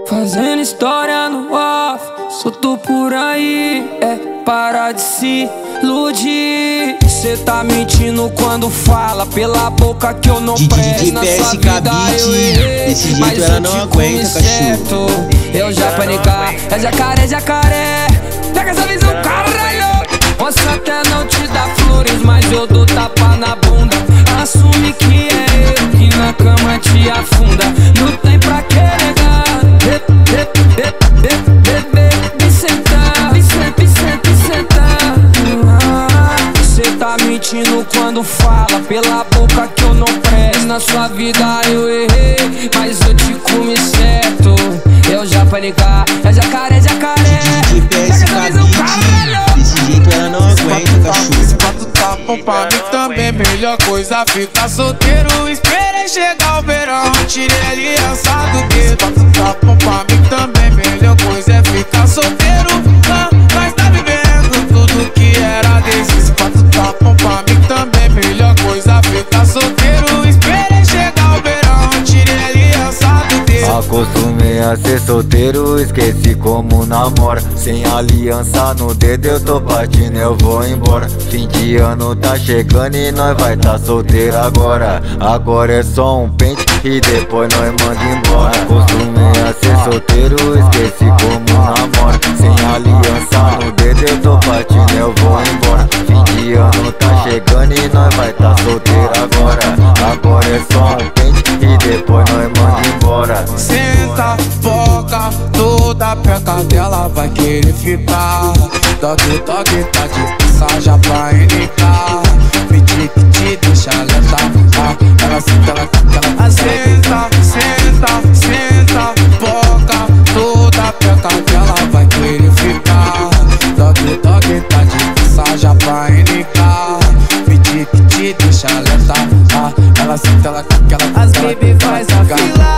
Fazendo história no off, solto por aí, para de se iludir. Cê tá mentindo quando fala pela boca que eu não presto. Na sua vida eu errei, mas eu te comi certo. Eu já panicar, é jacaré, jacaré. Pega essa visão, caralho. Posso até não te dar flores, mas eu dou tapa na bunda. Assume que é eu que na cama te afunda. Não tem pra que negar. Vem sentar, vem sentar. Cê tá mentindo quando fala pela boca que eu não presto. Na sua vida eu errei, mas eu te comi certo. Eu já panicar, é jacaré, jacaré. Pega essa visão, caralho. Desse jeito ela não aguenta, cachorro. Esse pato tá bom pra mim também. Melhor coisa ficar solteiro. Esperei chegar o verão, tirei a aliança do dedo. Esse pato tá bom pra mim também. Melhor coisa é ficar solteiro. Nós tá vivendo tudo que era desse. Esse pato tá bom pra mim também. Melhor coisa ficar solteiro. Esperei chegar o verão, tirei a aliança do dedo. Acostumei a ser solteiro, esqueci como namora. Sem aliança no dedo eu tô partindo, eu vou embora. Fim de ano tá chegando e nós vai tá solteiro agora. Agora é só um pente e depois nós manda embora. Acostumei a ser solteiro, esqueci como namora. Sem aliança no dedo eu tô partindo, eu vou embora. Fim de ano tá chegando e nós vai tá solteiro agora. Agora é só um pente e depois nós manda embora. Senta, foca, toda peca dela vai querer ficar. Toque, toque, tá de passagem pra indicar. Pedir que te deixa levar. Ela senta, ela senta, senta, senta, foca, toda peca dela vai querer ficar. Toque, toque, tá de passagem pra indicar. Pedir que te deixa levar. Ela senta, ela as baby faz a fila.